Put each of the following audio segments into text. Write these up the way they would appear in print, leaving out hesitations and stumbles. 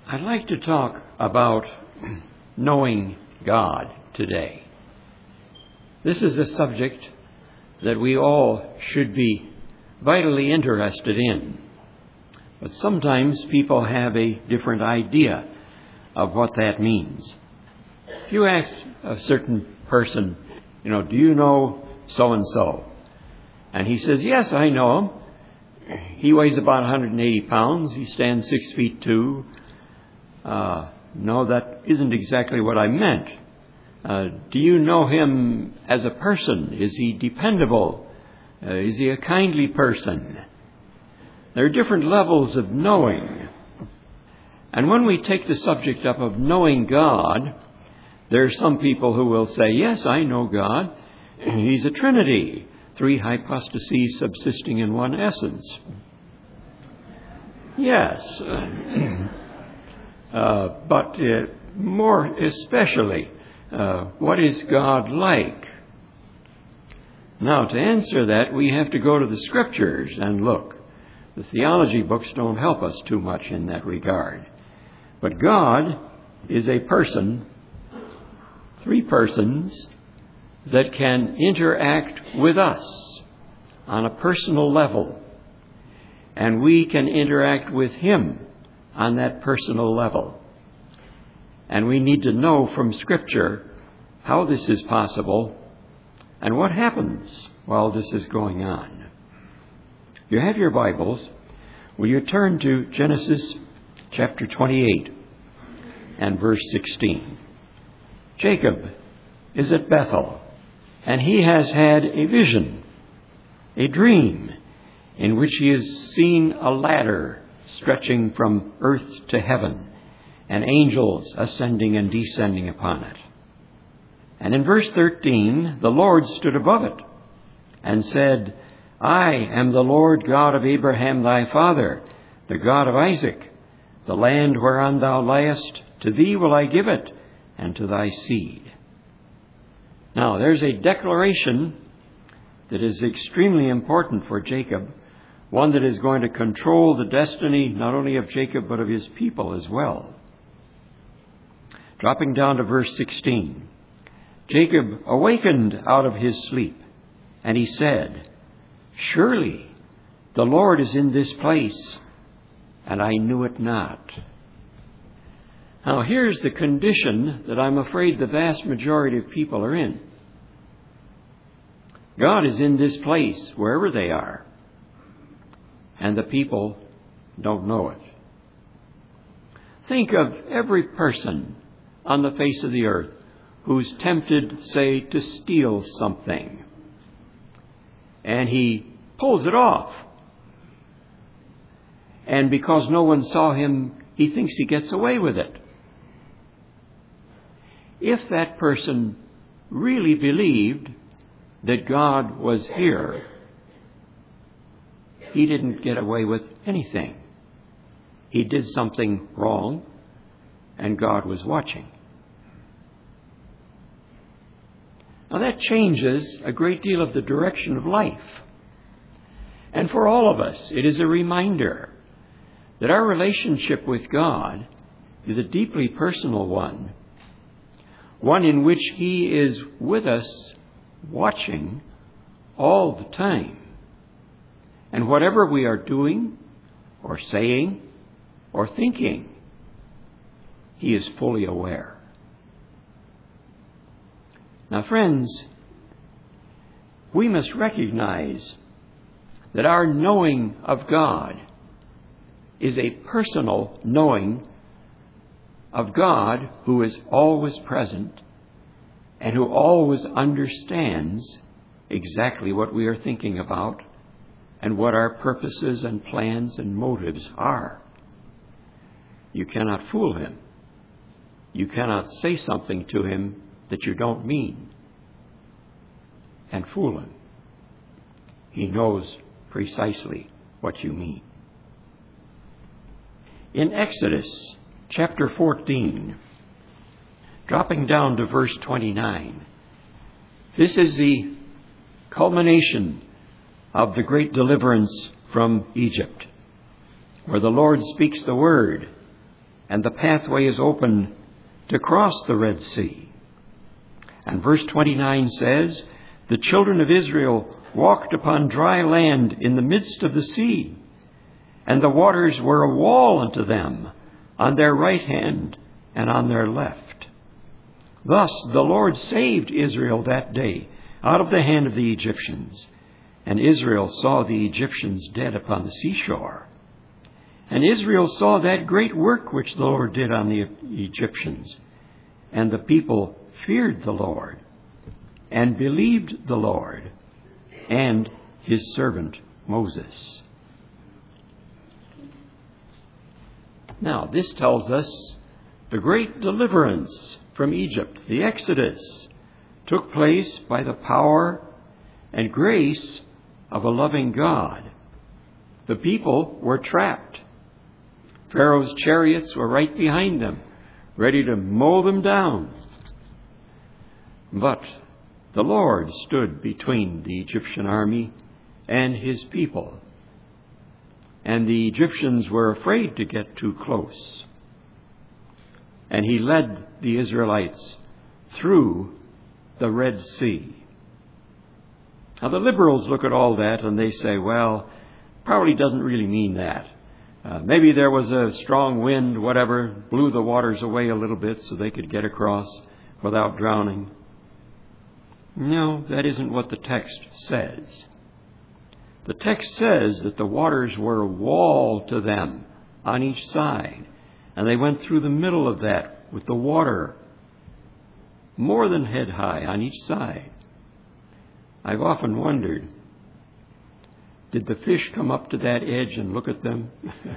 I'd like to talk about knowing God today. This is a subject that we all should be vitally interested in. But sometimes people have a different idea of what that means. If you ask a certain person, do you know so-and-so? And he says, yes, I know him. He weighs about 180 pounds. He stands 6 feet 2. No, that isn't exactly what I meant. Do you know him as a person? Is he dependable? Is he a kindly person? There are different levels of knowing. And when we take the subject up of knowing God, there are some people who will say, yes, I know God. He's a Trinity, 3 hypostases subsisting in one essence. Yes. But more especially, what is God like? Now, to answer that, we have to go to the Scriptures and look. The theology books don't help us too much in that regard. But God is a person, 3 persons, that can interact with us on a personal level. And we can interact with Him on that personal level. And we need to know from Scripture how this is possible and what happens while this is going on. If you have your Bibles, will you turn to Genesis chapter 28 and verse 16. Jacob is at Bethel, and he has had a vision, a dream, in which he has seen a ladder stretching from earth to heaven, and angels ascending and descending upon it. And in verse 13, the Lord stood above it and said, I am the Lord God of Abraham thy father, the God of Isaac. The land whereon thou liest, to thee will I give it, and to thy seed. Now, there's a declaration that is extremely important for Jacob, one that is going to control the destiny not only of Jacob but of his people as well. Dropping down to verse 16. Jacob awakened out of his sleep, and he said, Surely the Lord is in this place, and I knew it not. Now here's the condition that I'm afraid the vast majority of people are in. God is in this place, wherever they are, and the people don't know it. Think of every person on the face of the earth who's tempted, say, to steal something. And he pulls it off. And because no one saw him, he thinks he gets away with it. If that person really believed that God was here, he didn't get away with anything. He did something wrong, and God was watching. Now that changes a great deal of the direction of life. And for all of us, it is a reminder that our relationship with God is a deeply personal one in which He is with us, watching all the time. And whatever we are doing, or saying, or thinking, He is fully aware. Now, friends, we must recognize that our knowing of God is a personal knowing of God who is always present and who always understands exactly what we are thinking about and what our purposes and plans and motives are. You cannot fool Him. You cannot say something to Him that you don't mean and fool Him. He knows precisely what you mean. In Exodus chapter 14, dropping down to verse 29, this is the culmination of the great deliverance from Egypt, where the Lord speaks the word and the pathway is open to cross the Red Sea. And verse 29 says, the children of Israel walked upon dry land in the midst of the sea, and the waters were a wall unto them on their right hand and on their left. Thus the Lord saved Israel that day out of the hand of the Egyptians. And Israel saw the Egyptians dead upon the seashore. And Israel saw that great work which the Lord did on the Egyptians. And the people feared the Lord and believed the Lord and his servant Moses. Now, this tells us the great deliverance from Egypt, the Exodus, took place by the power and grace of a loving God. The people were trapped. Pharaoh's chariots were right behind them, ready to mow them down. But the Lord stood between the Egyptian army and his people, and the Egyptians were afraid to get too close. And he led the Israelites through the Red Sea. Now, the liberals look at all that and they say, well, probably doesn't really mean that. Maybe there was a strong wind, whatever, blew the waters away a little bit so they could get across without drowning. No, that isn't what the text says. The text says that the waters were a wall to them on each side, and they went through the middle of that with the water more than head high on each side. I've often wondered, did the fish come up to that edge and look at them?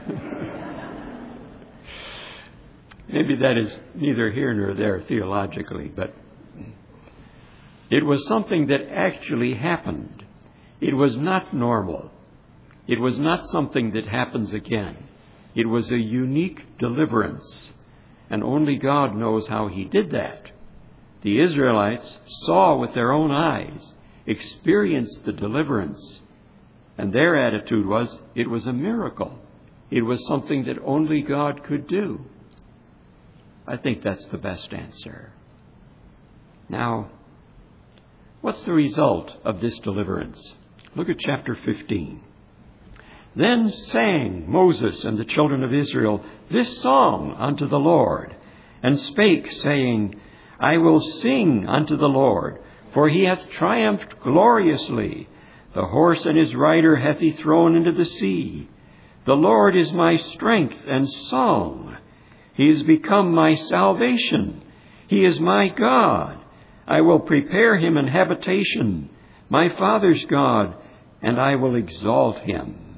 Maybe that is neither here nor there theologically, but it was something that actually happened. It was not normal. It was not something that happens again. It was a unique deliverance, and only God knows how he did that. The Israelites saw with their own eyes, experienced the deliverance, and their attitude was, it was a miracle. It was something that only God could do. I think that's the best answer. Now, what's the result of this deliverance? Look at chapter 15. Then sang Moses and the children of Israel this song unto the Lord, and spake, saying, I will sing unto the Lord, for he hath triumphed gloriously. The horse and his rider hath he thrown into the sea. The Lord is my strength and song. He is become my salvation. He is my God. I will prepare him an habitation, my father's God, and I will exalt him.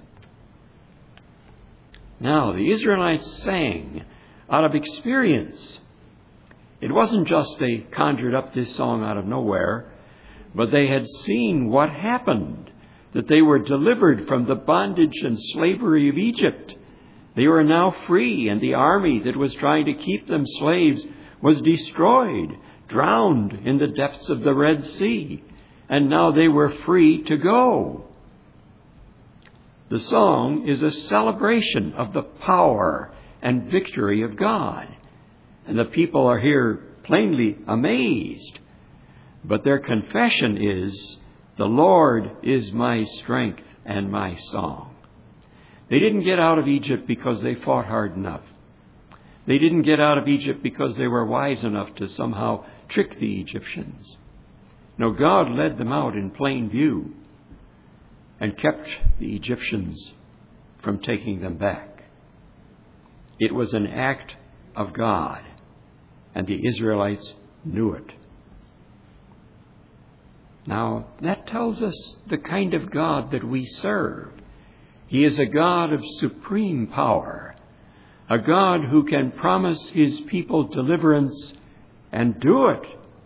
Now, the Israelites sang out of experience. It wasn't just they conjured up this song out of nowhere, but they had seen what happened, that they were delivered from the bondage and slavery of Egypt. They were now free, and the army that was trying to keep them slaves was destroyed, drowned in the depths of the Red Sea, and now they were free to go. The song is a celebration of the power and victory of God. And the people are here plainly amazed. But their confession is, the Lord is my strength and my song. They didn't get out of Egypt because they fought hard enough. They didn't get out of Egypt because they were wise enough to somehow trick the Egyptians. No, God led them out in plain view and kept the Egyptians from taking them back. It was an act of God, and the Israelites knew it. Now, that tells us the kind of God that we serve. He is a God of supreme power, a God who can promise his people deliverance and do it.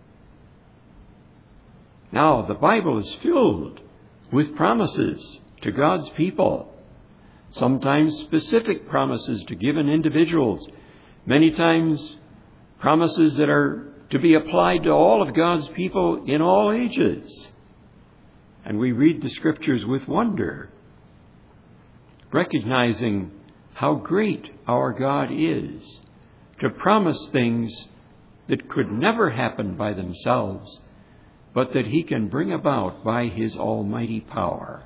Now, the Bible is filled with promises to God's people, sometimes specific promises to given individuals, many times promises that are to be applied to all of God's people in all ages. And we read the Scriptures with wonder, recognizing how great our God is, to promise things that could never happen by themselves, but that He can bring about by His almighty power.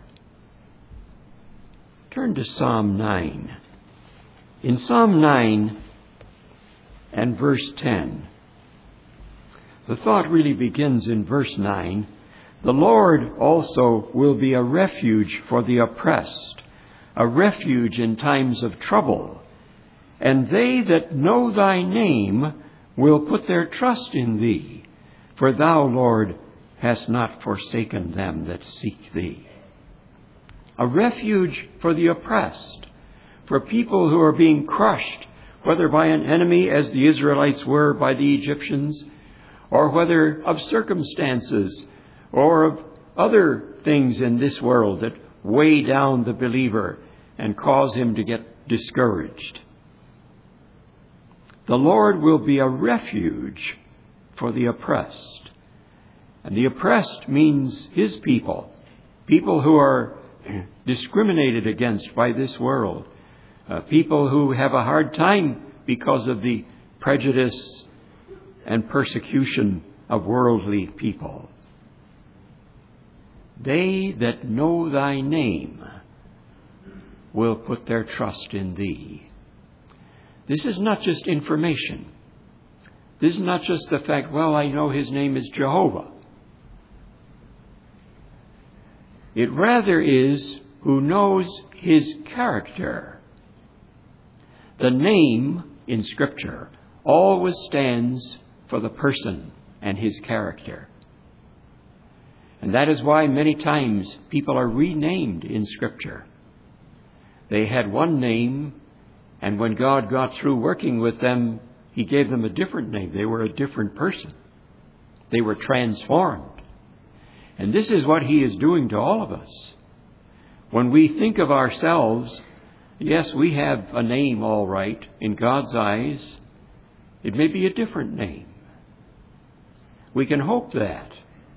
Turn to Psalm 9. In Psalm 9 and verse 10, the thought really begins in verse 9. The Lord also will be a refuge for the oppressed, a refuge in times of trouble. And they that know Thy name will put their trust in Thee, for Thou, Lord, hast not forsaken them that seek Thee. A refuge for the oppressed, for people who are being crushed, whether by an enemy as the Israelites were by the Egyptians, or whether of circumstances or of other things in this world that weigh down the believer and cause him to get discouraged. The Lord will be a refuge for the oppressed. And the oppressed means His people, people who are discriminated against by this world, people who have a hard time because of the prejudice and persecution of worldly people. They that know Thy name will put their trust in Thee. This is not just information. This is not just the fact, well, I know His name is Jehovah. It rather is who knows His character. The name in Scripture always stands for the person and His character. And that is why many times people are renamed in Scripture. They had one name, and when God got through working with them, He gave them a different name. They were a different person. They were transformed. And this is what He is doing to all of us. When we think of ourselves, yes, we have a name all right in God's eyes. It may be a different name. We can hope that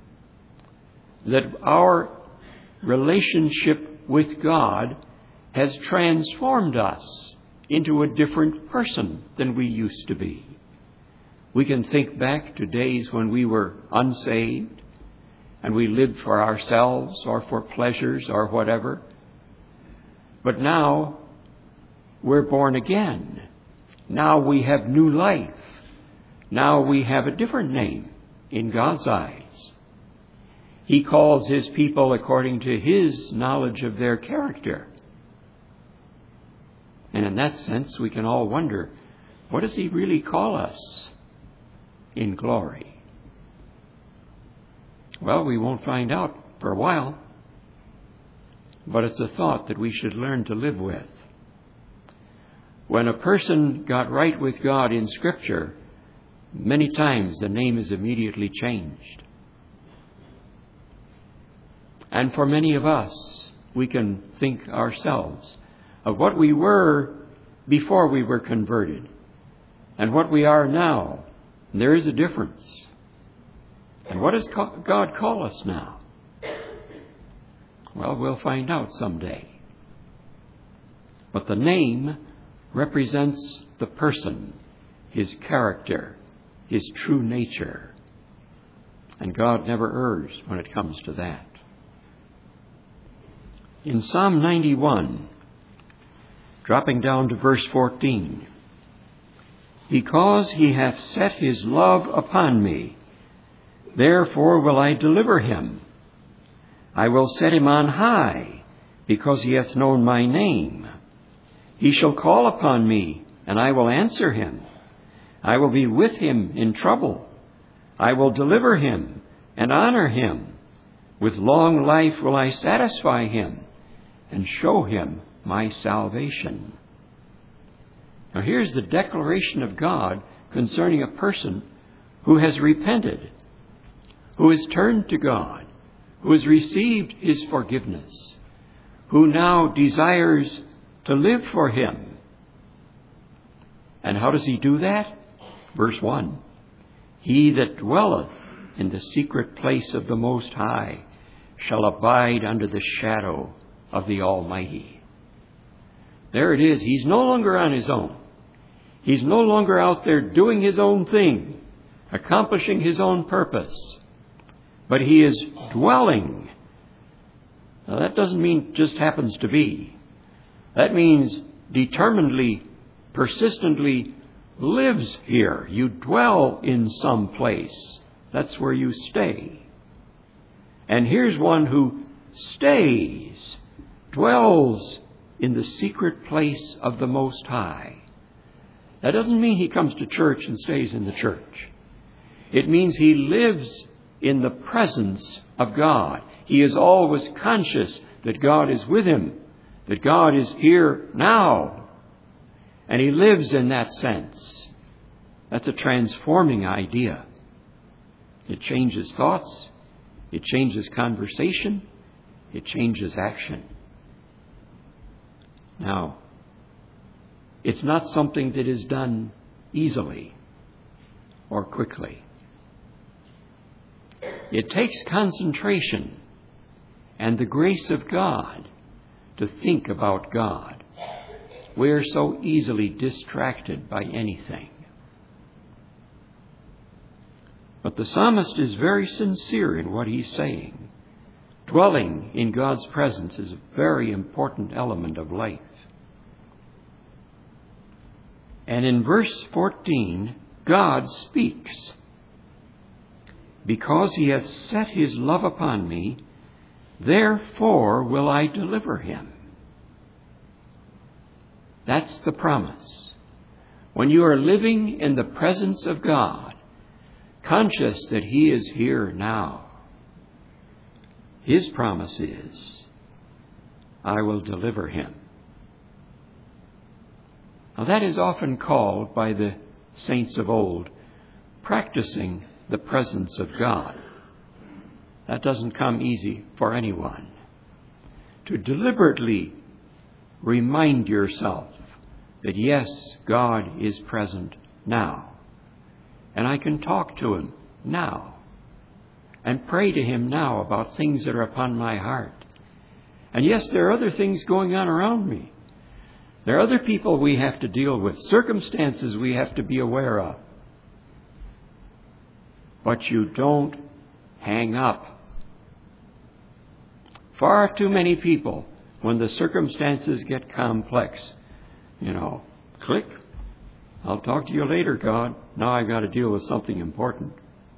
our relationship with God has transformed us into a different person than we used to be. We can think back to days when we were unsaved and we lived for ourselves or for pleasures or whatever. But now we're born again. Now we have new life. Now we have a different name in God's eyes. He calls His people according to His knowledge of their character. And in that sense, we can all wonder, what does He really call us in glory? Well, we won't find out for a while, but it's a thought that we should learn to live with. When a person got right with God in Scripture, many times the name is immediately changed. And for many of us, we can think ourselves of what we were before we were converted and what we are now. And there is a difference. And what does God call us now? Well, we'll find out someday. But the name represents the person, His character, His true nature. And God never errs when it comes to that. In Psalm 91, dropping down to verse 14, because He hath set His love upon me, therefore will I deliver him. I will set him on high, because he hath known my name. He shall call upon me, and I will answer him. I will be with him in trouble. I will deliver him and honor him. With long life will I satisfy him and show him my salvation. Now here's the declaration of God concerning a person who has repented, who has turned to God, who has received His forgiveness, who now desires to live for Him. And how does he do that? Verse 1, He that dwelleth in the secret place of the Most High shall abide under the shadow of the Almighty. There it is. He's no longer on his own. He's no longer out there doing his own thing, accomplishing his own purpose, but he is dwelling. Now that doesn't mean just happens to be. That means determinedly, persistently lives here. You dwell in some place. That's where you stay. And here's one who stays, dwells in the secret place of the Most High. That doesn't mean he comes to church and stays in the church. It means he lives in the presence of God. He is always conscious that God is with him, that God is here now. And he lives in that sense. That's a transforming idea. It changes thoughts. It changes conversation. It changes action. Now, it's not something that is done easily or quickly. It takes concentration and the grace of God to think about God. We are so easily distracted by anything. But the psalmist is very sincere in what he's saying. Dwelling in God's presence is a very important element of life. And in verse 14, God speaks. Because he hath set his love upon me, therefore will I deliver him. That's the promise. When you are living in the presence of God, conscious that he is here now, his promise is, I will deliver him. Now that is often called by the saints of old practicing the presence of God. That doesn't come easy for anyone. To deliberately remind yourself that yes, God is present now. And I can talk to him now. And pray to him now about things that are upon my heart. And yes, there are other things going on around me. There are other people we have to deal with, circumstances we have to be aware of. But you don't hang up. Far too many people, when the circumstances get complex, click. I'll talk to you later, God. Now I've got to deal with something important.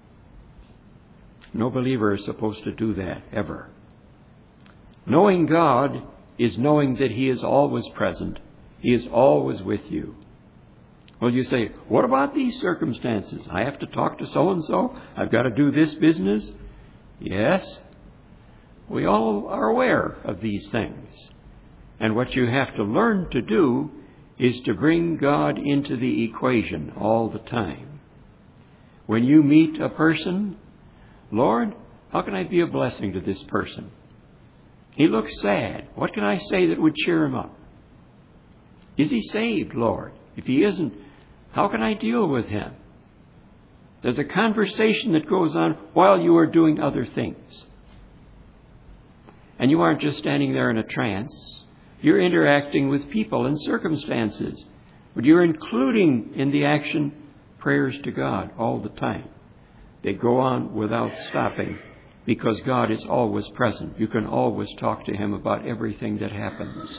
No believer is supposed to do that, ever. Knowing God is knowing that he is always present. He is always with you. Well, you say, what about these circumstances? I have to talk to so-and-so. I've got to do this business. Yes, we all are aware of these things. And what you have to learn to do is to bring God into the equation all the time. When you meet a person, Lord, how can I be a blessing to this person? He looks sad. What can I say that would cheer him up? Is he saved, Lord? If he isn't, how can I deal with him? There's a conversation that goes on while you are doing other things. And you aren't just standing there in a trance. You're interacting with people and circumstances. But you're including in the action prayers to God all the time. They go on without stopping because God is always present. You can always talk to him about everything that happens.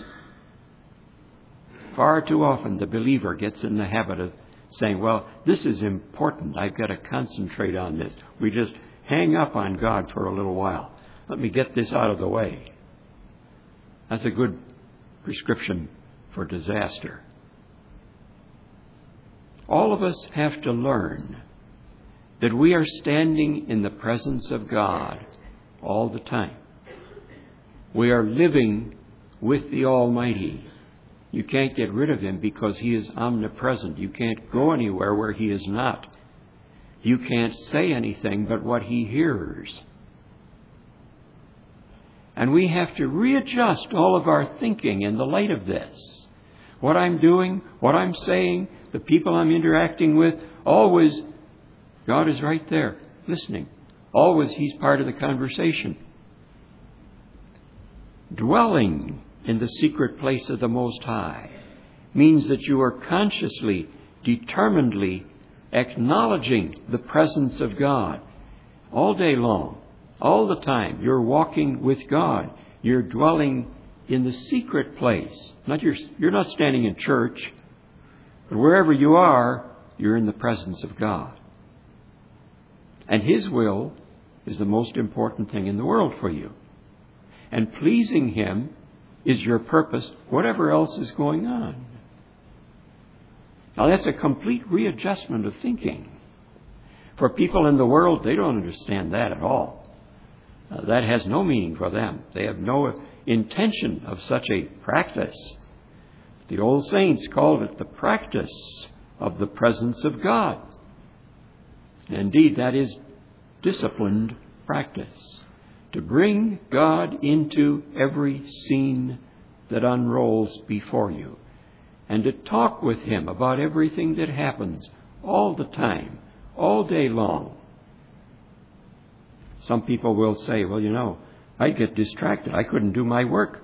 Far too often the believer gets in the habit of saying, well, this is important. I've got to concentrate on this. We just hang up on God for a little while. Let me get this out of the way. That's a good prescription for disaster. All of us have to learn that we are standing in the presence of God all the time. We are living with the Almighty. You can't get rid of him because he is omnipresent. You can't go anywhere where he is not. You can't say anything but what he hears. And we have to readjust all of our thinking in the light of this. What I'm doing, what I'm saying, the people I'm interacting with, always God is right there, listening. Always he's part of the conversation. Dwelling in the secret place of the Most High means that you are consciously determinedly acknowledging the presence of God all day long, all the time. You're walking with God. You're dwelling in the secret place. You're not standing in church, but wherever you are, you're in the presence of God. And His will is the most important thing in the world for you. And pleasing Him is your purpose, whatever else is going on. Now that's a complete readjustment of thinking. For people in the world, they don't understand that at all. That has no meaning for them. They have no intention of such a practice. The old saints called it the practice of the presence of God. Indeed, that is disciplined practice. To bring God into every scene that unrolls before you. And to talk with Him about everything that happens all the time, all day long. Some people will say, well, I'd get distracted. I couldn't do my work.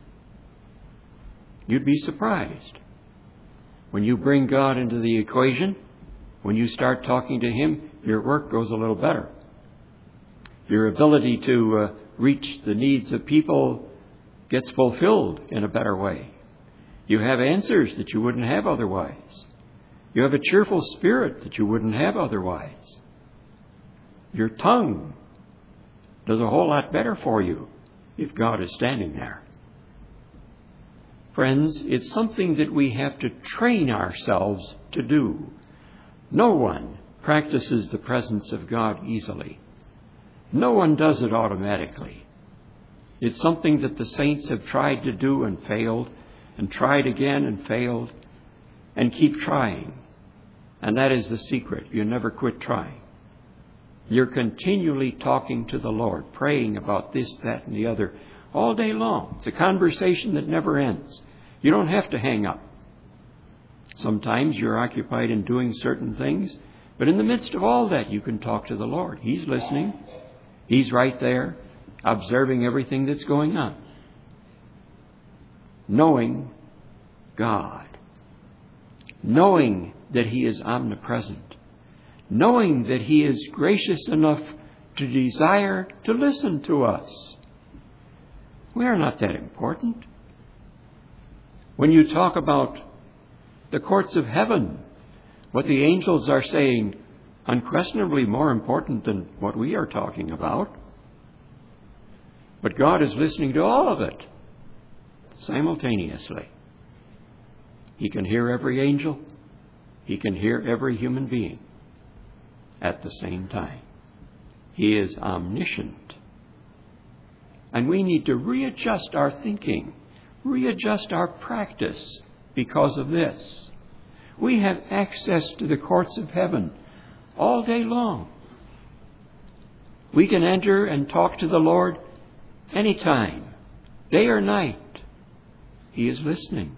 You'd be surprised. When you bring God into the equation, when you start talking to Him, your work goes a little better. Your ability to reach the needs of people gets fulfilled in a better way. You have answers that you wouldn't have otherwise. You have a cheerful spirit that you wouldn't have otherwise. Your tongue does a whole lot better for you if God is standing there. Friends, it's something that we have to train ourselves to do. No one practices the presence of God easily. No one does it automatically. It's something that the saints have tried to do and failed, and tried again and failed, and keep trying. And that is the secret. You never quit trying. You're continually talking to the Lord, praying about this, that, and the other all day long. It's a conversation that never ends. You don't have to hang up. Sometimes you're occupied in doing certain things, but in the midst of all that, you can talk to the Lord. He's listening. He's right there, observing everything that's going on. Knowing God. Knowing that He is omnipresent. Knowing that He is gracious enough to desire to listen to us. We are not that important. When you talk about the courts of heaven, what the angels are saying, unquestionably more important than what we are talking about. But God is listening to all of it simultaneously. He can hear every angel. He can hear every human being at the same time. He is omniscient. And we need to readjust our thinking, readjust our practice because of this. We have access to the courts of heaven all day long. We can enter and talk to the Lord anytime, day or night. He is listening.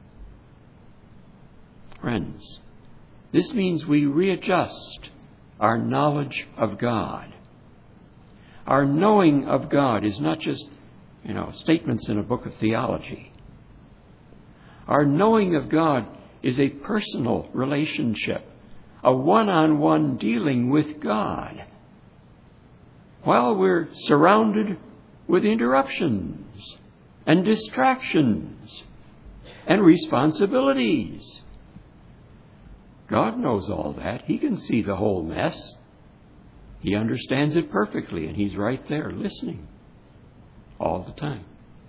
Friends, this means we readjust our knowledge of God. Our knowing of God is not just, statements in a book of theology. Our knowing of God is a personal relationship, a one-on-one dealing with God, while we're surrounded with interruptions and distractions and responsibilities. God knows all that. He can see the whole mess. He understands it perfectly, and He's right there listening all the time.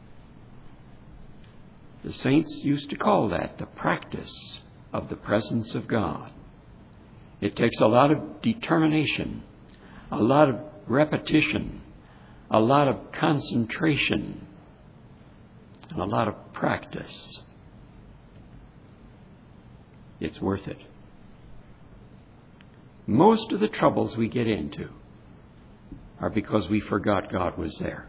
The saints used to call that the practice of the presence of God. It takes a lot of determination, a lot of repetition, a lot of concentration, and a lot of practice. It's worth it. Most of the troubles we get into are because we forgot God was there.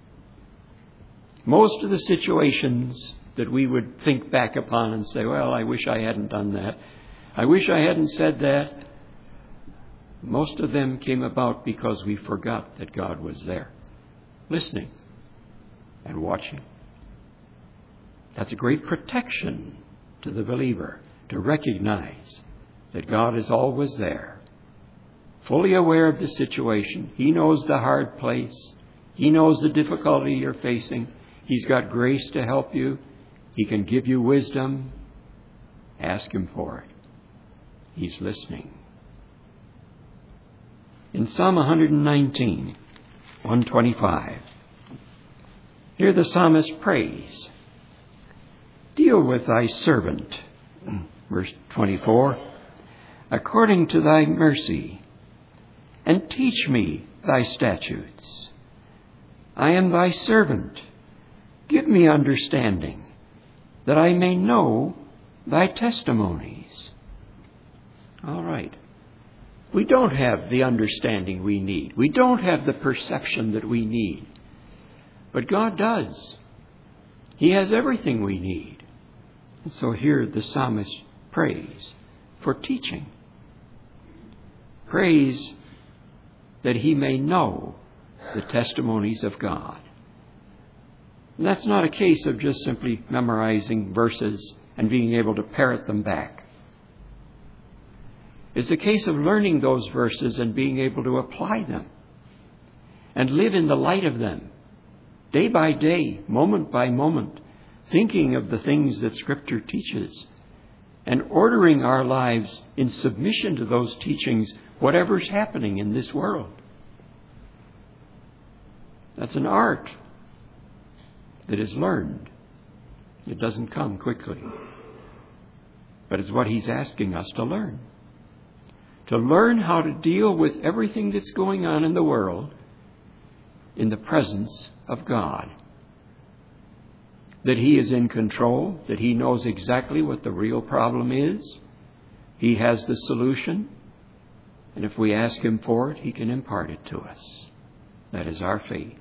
Most of the situations that we would think back upon and say, well, I wish I hadn't done that. I wish I hadn't said that. Most of them came about because we forgot that God was there, listening and watching. That's a great protection to the believer, to recognize that God is always there, fully aware of the situation. He knows the hard place. He knows the difficulty you're facing. He's got grace to help you. He can give you wisdom. Ask Him for it. He's listening. In Psalm 119, 125, here the psalmist prays, "Deal with thy servant," verse 24, "according to thy mercy, and teach me thy statutes. I am thy servant. Give me understanding, that I may know thy testimonies." All right. We don't have the understanding we need. We don't have the perception that we need. But God does. He has everything we need. And so here the psalmist prays for teaching. Prays that he may know the testimonies of God. And that's not a case of just simply memorizing verses and being able to parrot them back. It's a case of learning those verses and being able to apply them and live in the light of them, day by day, moment by moment, thinking of the things that Scripture teaches and ordering our lives in submission to those teachings, whatever's happening in this world. That's an art that is learned. It doesn't come quickly. But it's what He's asking us to learn. To learn how to deal with everything that's going on in the world in the presence of God. That He is in control, that He knows exactly what the real problem is. He has the solution. And if we ask Him for it, He can impart it to us. That is our faith.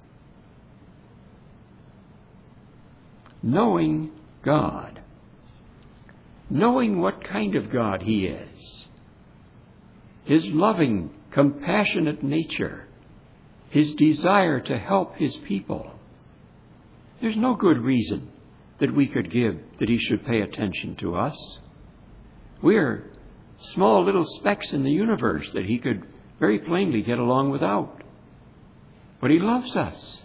Knowing God. Knowing what kind of God He is. His loving, compassionate nature. His desire to help His people. There's no good reason that we could give that He should pay attention to us. We're small little specks in the universe that He could very plainly get along without. But He loves us.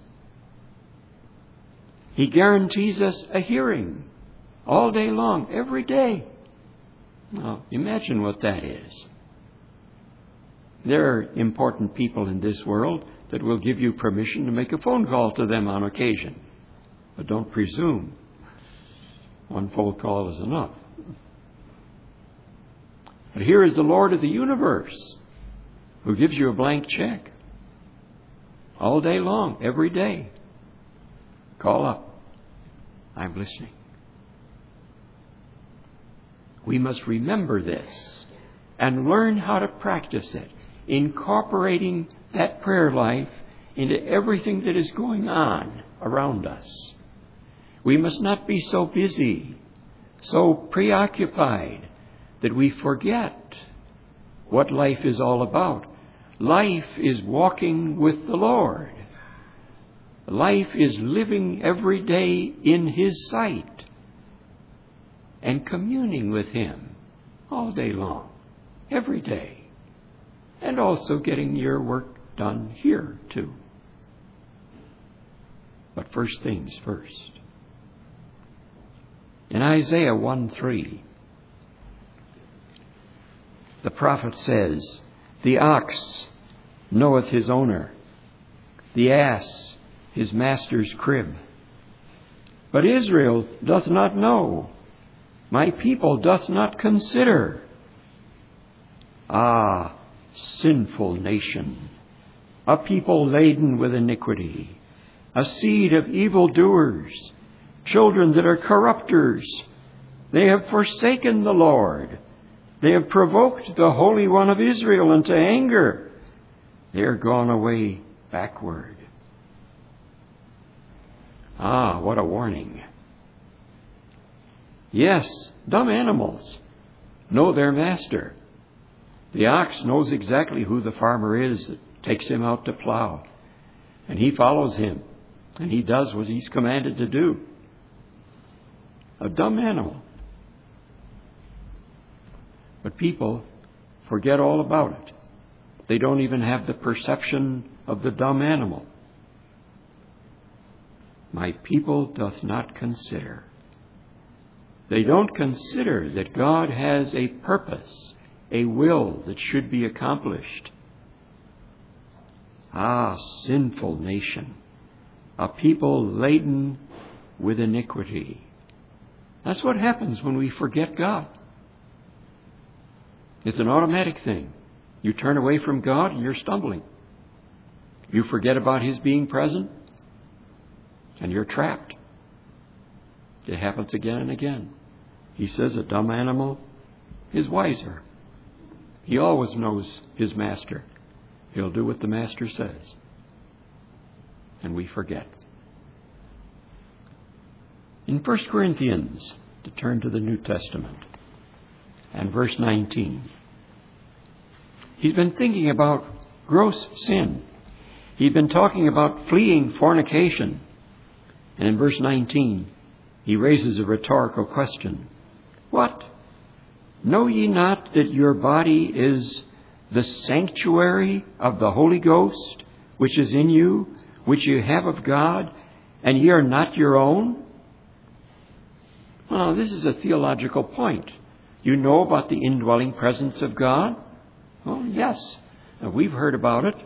He guarantees us a hearing all day long, every day. Now, imagine what that is. There are important people in this world that will give you permission to make a phone call to them on occasion. But don't presume. One phone call is enough. But here is the Lord of the universe who gives you a blank check all day long, every day. Call up. I'm listening. We must remember this and learn how to practice it, incorporating that prayer life into everything that is going on around us. We must not be so busy, so preoccupied, that we forget what life is all about. Life is walking with the Lord. Life is living every day in His sight and communing with Him all day long, every day. And also getting your work done here, too. But first things first. In Isaiah 1:3, the prophet says, "The ox knoweth his owner, the ass his master's crib. But Israel doth not know, my people doth not consider. Ah, sinful nation, a people laden with iniquity, a seed of evildoers, children that are corrupters. They have forsaken the Lord. They have provoked the Holy One of Israel into anger. They are gone away backward." Ah, what a warning. Yes, dumb animals know their master. The ox knows exactly who the farmer is that takes him out to plow. And he follows him. And he does what he's commanded to do. A dumb animal. But people forget all about it. They don't even have the perception of the dumb animal. My people doth not consider. They don't consider that God has a purpose, a will that should be accomplished. Ah, sinful nation, a people laden with iniquity. That's what happens when we forget God. It's an automatic thing. You turn away from God and you're stumbling. You forget about His being present and you're trapped. It happens again and again. He says a dumb animal is wiser. He always knows his master. He'll do what the master says. And we forget. In 1 Corinthians, to turn to the New Testament, and verse 19, he's been thinking about gross sin. He'd been talking about fleeing fornication. And in verse 19, he raises a rhetorical question. What? Know ye not that your body is the sanctuary of the Holy Ghost, which is in you, which you have of God, and ye are not your own? Well, this is a theological point. You know about the indwelling presence of God? Well, yes. We've heard about it.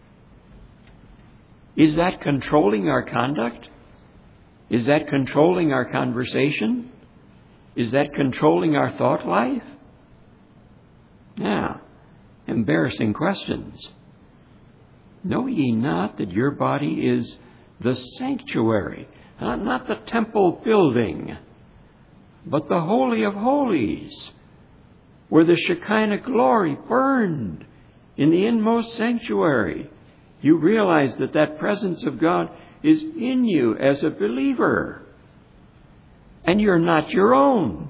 Is that controlling our conduct? Is that controlling our conversation? Is that controlling our thought life? Now, embarrassing questions. Know ye not that your body is the sanctuary, not the temple building, but the Holy of Holies, where the Shekinah glory burned in the inmost sanctuary? You realize that that presence of God is in you as a believer. And you're not your own.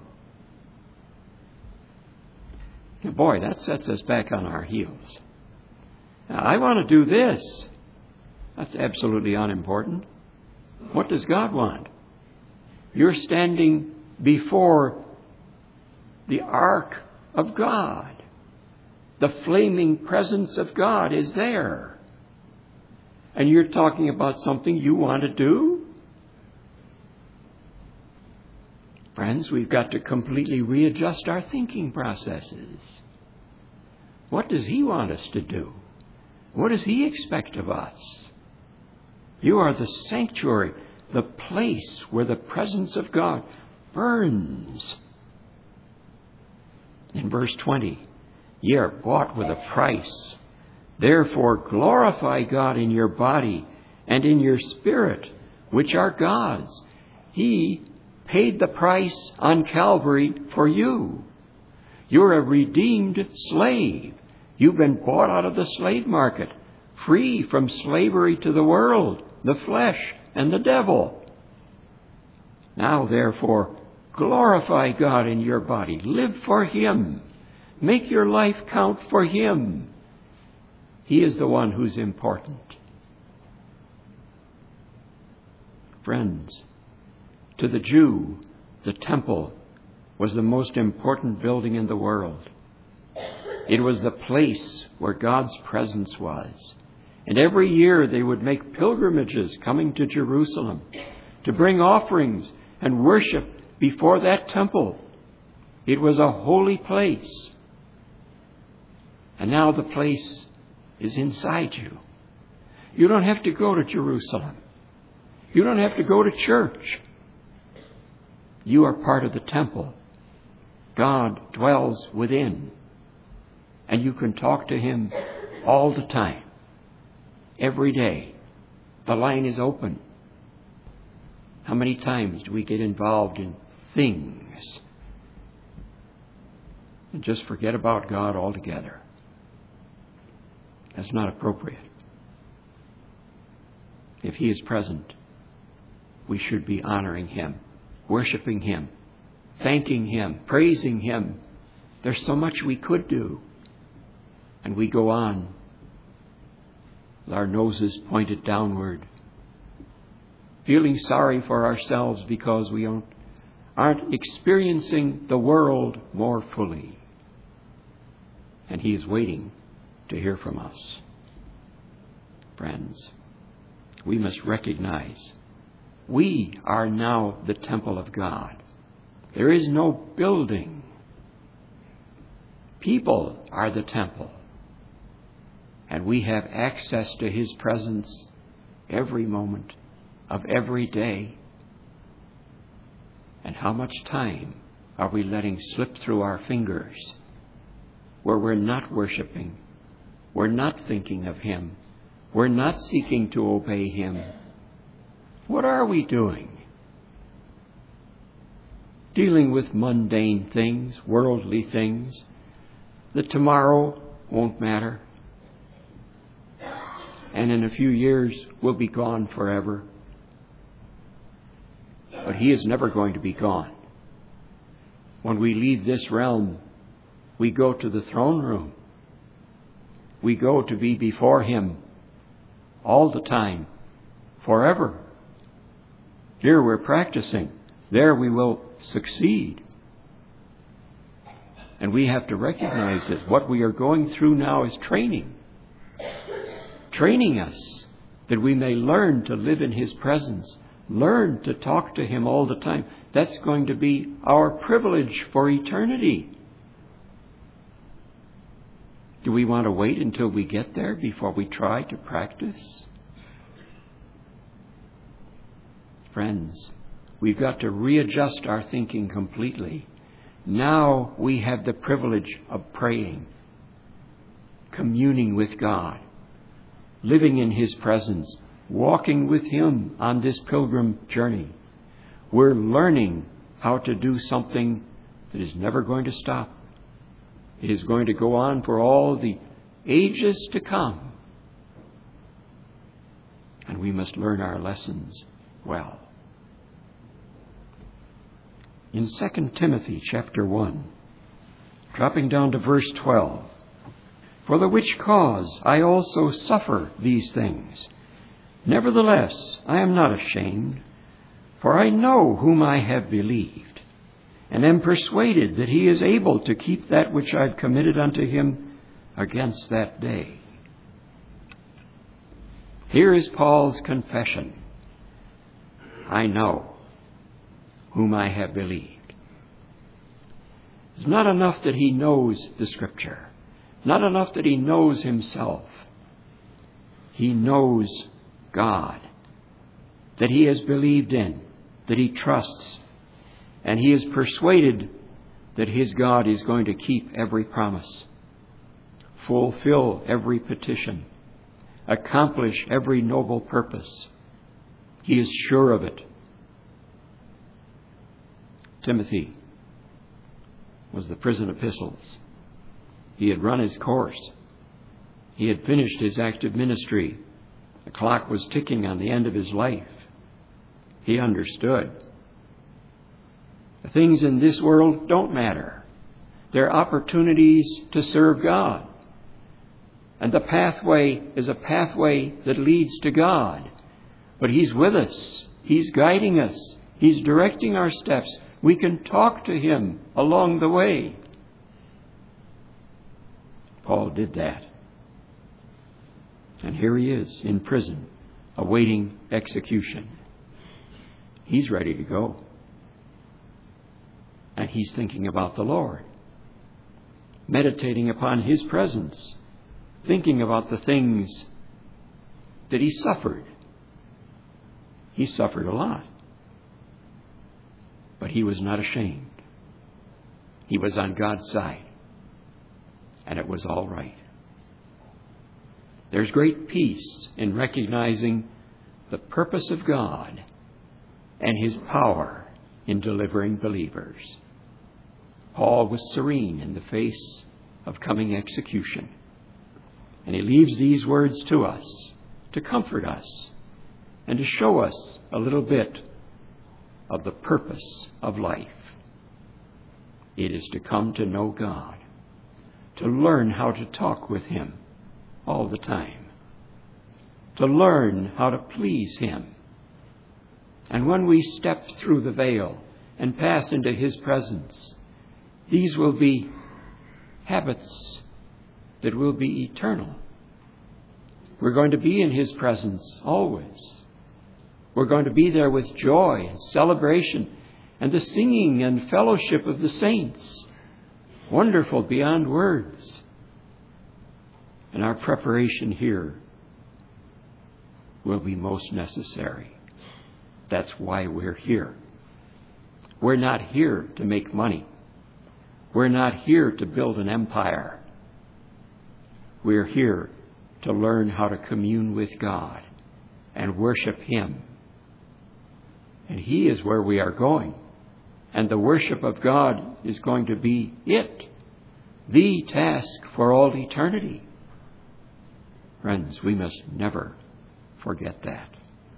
Boy, that sets us back on our heels. Now, I want to do this. That's absolutely unimportant. What does God want? You're standing before the ark of God. The flaming presence of God is there. And you're talking about something you want to do? Friends, we've got to completely readjust our thinking processes. What does He want us to do? What does He expect of us? You are the sanctuary, the place where the presence of God burns. In verse 20, ye are bought with a price. Therefore glorify God in your body and in your spirit, which are God's. He paid the price on Calvary for you. You're a redeemed slave. You've been bought out of the slave market, free from slavery to the world, the flesh, and the devil. Now, therefore, glorify God in your body. Live for Him. Make your life count for Him. He is the one who's important. Friends, to the Jew, the temple was the most important building in the world. It was the place where God's presence was. And every year they would make pilgrimages coming to Jerusalem to bring offerings and worship before that temple. It was a holy place. And now the place is inside you. You don't have to go to Jerusalem. You don't have to go to church. You are part of the temple. God dwells within. And you can talk to Him all the time. Every day. The line is open. How many times do we get involved in things and just forget about God altogether? That's not appropriate. If He is present, we should be honoring Him, worshiping Him, thanking Him, praising Him. There's so much we could do. And we go on with our noses pointed downward, feeling sorry for ourselves because we aren't experiencing the world more fully. And He is waiting to hear from us. Friends, we must recognize we are now the temple of God. There is no building. People are the temple. And we have access to His presence every moment of every day. And how much time are we letting slip through our fingers where we're not worshiping, we're not thinking of Him, we're not seeking to obey Him? What are we doing? Dealing with mundane things, worldly things, that tomorrow won't matter, and in a few years will be gone forever. But He is never going to be gone. When we leave this realm, we go to the throne room. We go to be before Him all the time, forever. Here we're practicing. There we will succeed. And we have to recognize that what we are going through now is training. Training us that we may learn to live in His presence, learn to talk to Him all the time. That's going to be our privilege for eternity. Do we want to wait until we get there before we try to practice? Friends, we've got to readjust our thinking completely. Now we have the privilege of praying, communing with God, living in His presence, walking with Him on this pilgrim journey. We're learning how to do something that is never going to stop. It is going to go on for all the ages to come. And we must learn our lessons well. In 2 Timothy chapter 1, dropping down to verse 12, "For the which cause I also suffer these things. Nevertheless, I am not ashamed, for I know whom I have believed, and am persuaded that He is able to keep that which I have committed unto Him against that day." Here is Paul's confession. I know whom I have believed. It's not enough that he knows the Scripture. Not enough that he knows himself. He knows God, that he has believed in, that he trusts, and he is persuaded that his God is going to keep every promise, fulfill every petition, accomplish every noble purpose. He is sure of it. Timothy was the prison epistles. He had run his course. He had finished his active ministry. The clock was ticking on the end of his life. He understood. The things in this world don't matter. They're opportunities to serve God. And the pathway is a pathway that leads to God. But He's with us. He's guiding us. He's directing our steps. We can talk to Him along the way. Paul did that. And here he is in prison, awaiting execution. He's ready to go. And he's thinking about the Lord, meditating upon His presence, thinking about the things that he suffered. He suffered a lot. But he was not ashamed. He was on God's side. And it was all right. There's great peace in recognizing the purpose of God and His power in delivering believers. Paul was serene in the face of coming execution. And he leaves these words to us to comfort us and to show us a little bit of the purpose of life. It is to come to know God, to learn how to talk with Him all the time, to learn how to please Him. And when we step through the veil and pass into His presence, these will be habits that will be eternal. We're going to be in His presence always. We're going to be there with joy and celebration and the singing and fellowship of the saints. Wonderful beyond words. And our preparation here will be most necessary. That's why we're here. We're not here to make money. We're not here to build an empire. We're here to learn how to commune with God and worship Him. And He is where we are going. And the worship of God is going to be the task for all eternity. Friends, we must never forget that.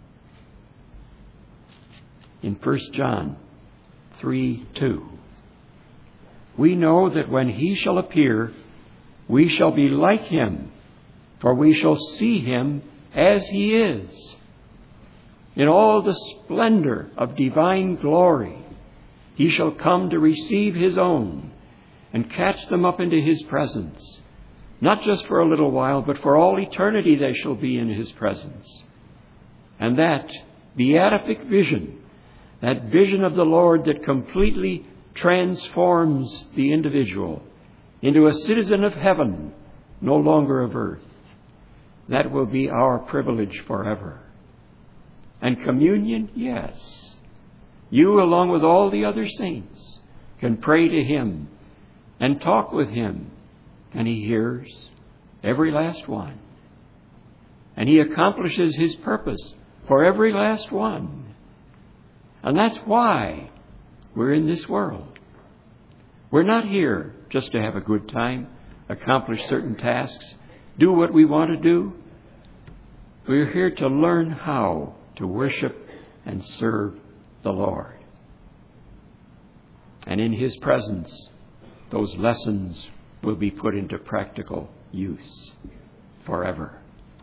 In 1 John 3:2, we know that when He shall appear, we shall be like Him, for we shall see Him as He is. In all the splendor of divine glory, He shall come to receive His own and catch them up into His presence. Not just for a little while, but for all eternity they shall be in His presence. And that beatific vision, that vision of the Lord that completely transforms the individual into a citizen of heaven, no longer of earth, that will be our privilege forever. And communion, yes. You, along with all the other saints, can pray to Him and talk with Him. And He hears every last one. And He accomplishes His purpose for every last one. And that's why we're in this world. We're not here just to have a good time, accomplish certain tasks, do what we want to do. We're here to learn how to worship and serve the Lord. And in His presence, those lessons will be put into practical use forever.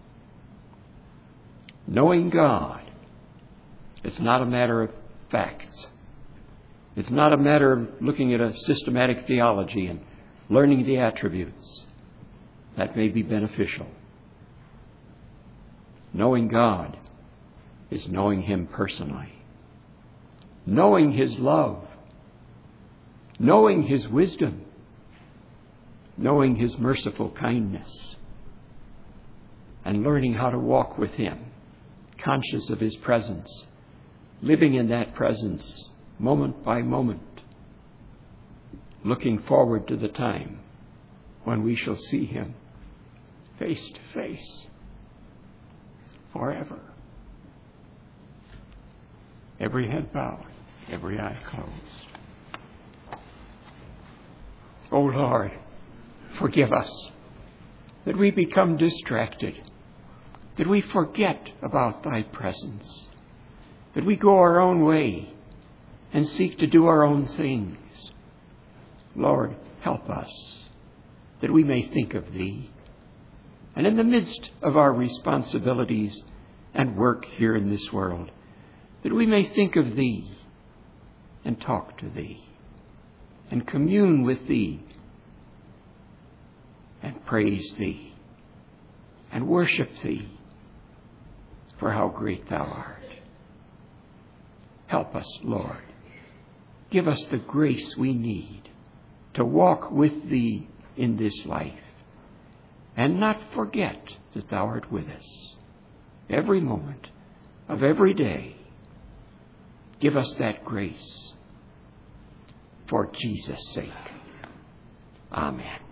Knowing God, it's not a matter of facts. It's not a matter of looking at a systematic theology and learning the attributes. That may be beneficial. Knowing God is knowing Him personally. Knowing His love. Knowing His wisdom. Knowing His merciful kindness. And learning how to walk with Him, conscious of His presence, living in that presence moment by moment, looking forward to the time when we shall see Him face to face forever. Every head bowed, every eye closed. Oh Lord, forgive us that we become distracted, that we forget about Thy presence, that we go our own way and seek to do our own things. Lord, help us that we may think of Thee, and in the midst of our responsibilities and work here in this world, that we may think of Thee and talk to Thee and commune with Thee and praise Thee and worship Thee for how great Thou art. Help us, Lord. Give us the grace we need to walk with Thee in this life and not forget that Thou art with us every moment of every day. Give us that grace for Jesus' sake. Amen.